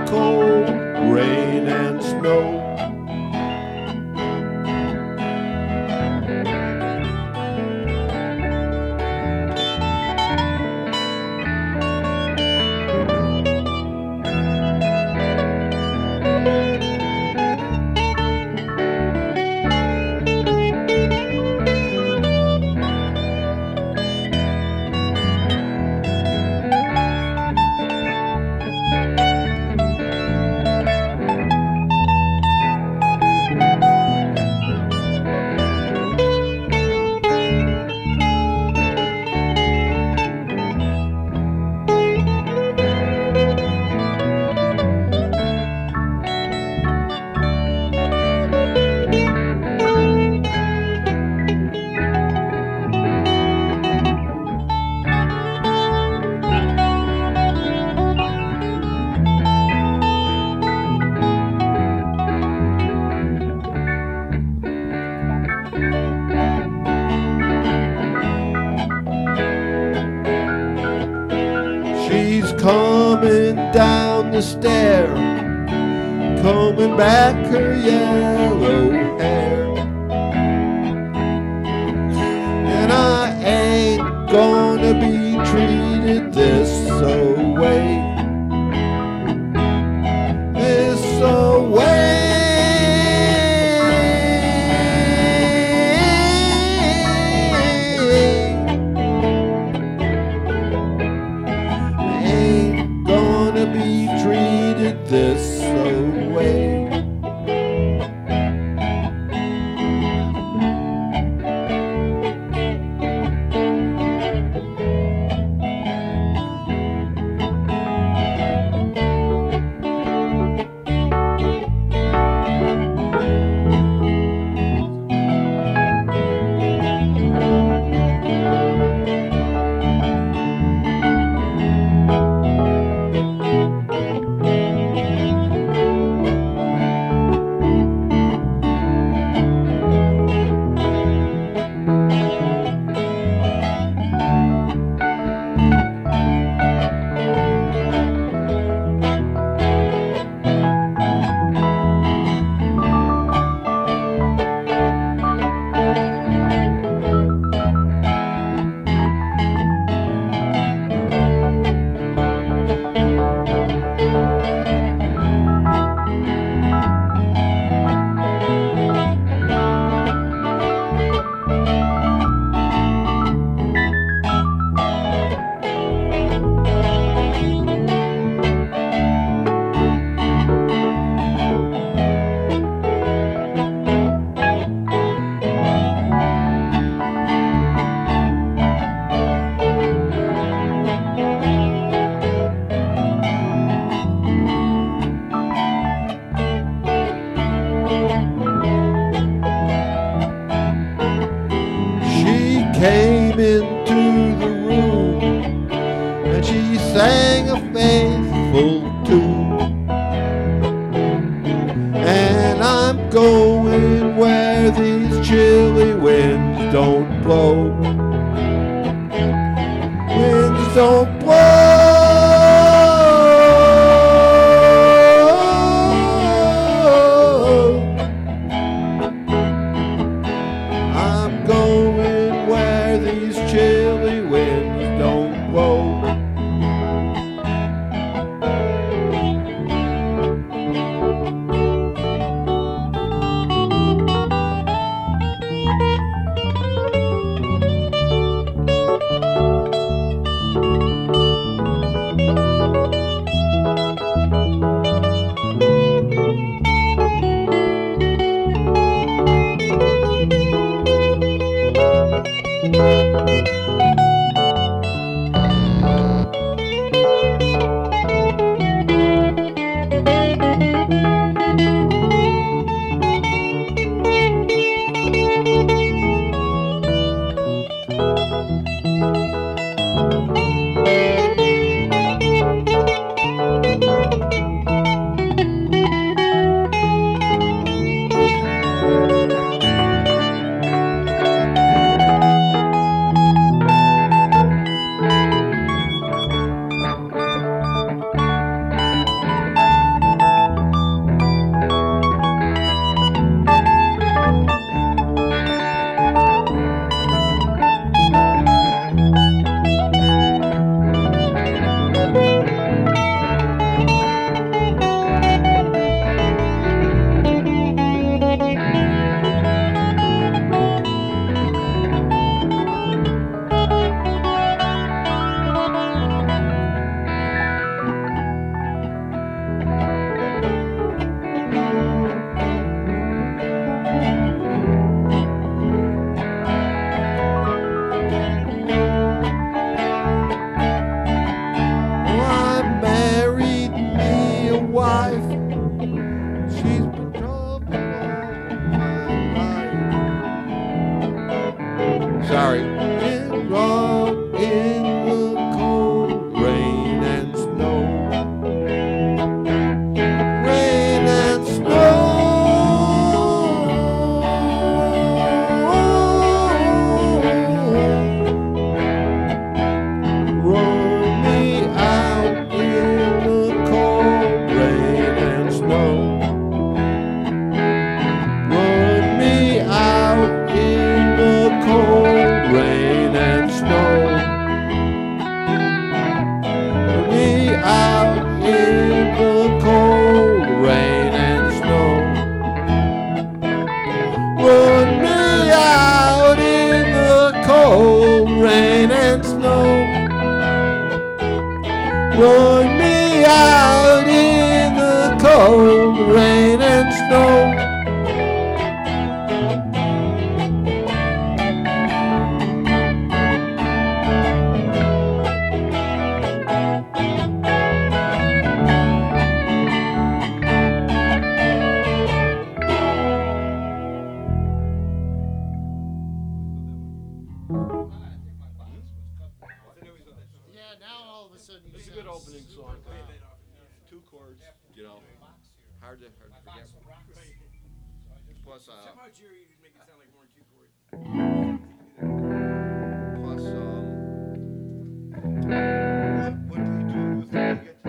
cold, rain and snow. She's coming down the stair, combing back her yellow hair. And I ain't gonna be treated this way. This way. Be treated this way. Came into the room and she sang a faithful tune. And I'm going where these chilly winds don't blow. Winds don't blow. I'm going where these chilly winds don't blow. wife. She's been trouble all my life. Sorry. Been wrong in the cold rain and snow. Rain and snow. Run me out in the cold rain and snow. Run me out in the cold rain and snow. Run me out in the cold rain and snow. Run me out in the cold rain and snow. Run me out in the cold rain and snow. Yeah, now all of a sudden you It's a sound good opening song. super loud. 2 chords, you know, hard to forget. Plus, Somehow, Jerry, you make it sound like more than 2 chords.